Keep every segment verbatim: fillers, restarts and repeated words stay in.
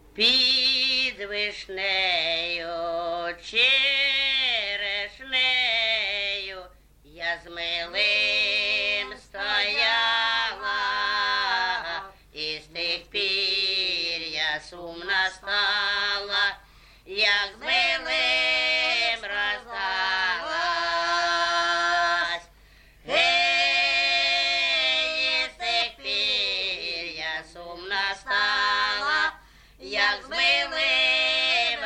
Під вишнею, черешнею я з милим стояла, і з тих пір я сумна стала, як з милим розсталась. Гей, з тих пір я сумна стала, як з милим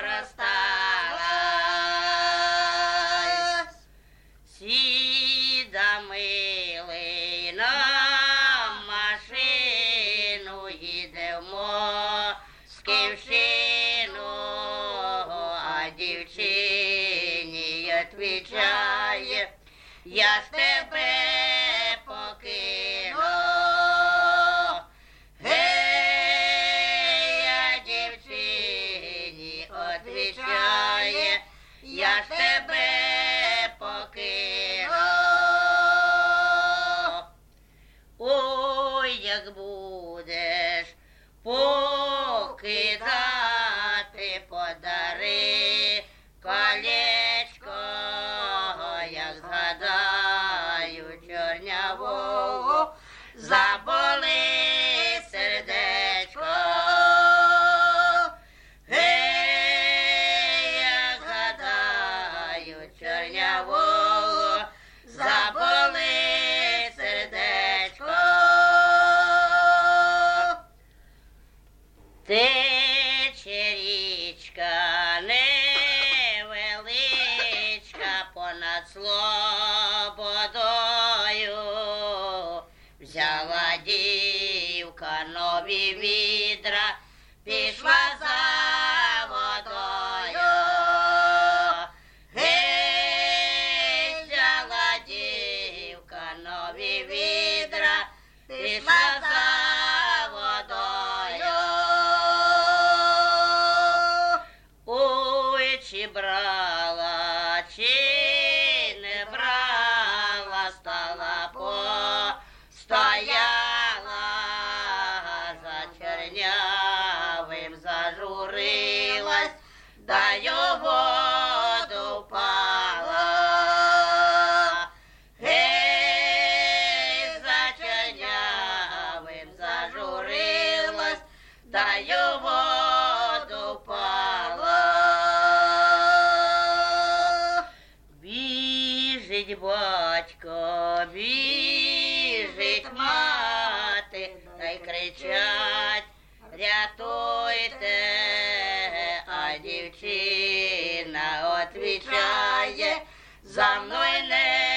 розсталась. Сіда милий на машину, їде в Москівщину, а дівчині відвічає: я ж тебе покину. Отвічає: я ж тебе покину. Ой, як будеш покидати, подари колечко, як згадаю чорнявого, заболи сердечко. Чорнявого, заболи сердечко. Тече річка невеличка понад слободою, взяла дівка нові відра, пішла за водою. Нові відра, пішла за водою. Ой, чи брала, чи не брала, стала постояла, за чорнявим зажурилась, да й воду впала. Та й у воду впала. Біжить батько, біжить мати, та й кричать: рятуйте, а дівчина отвічає: за мною не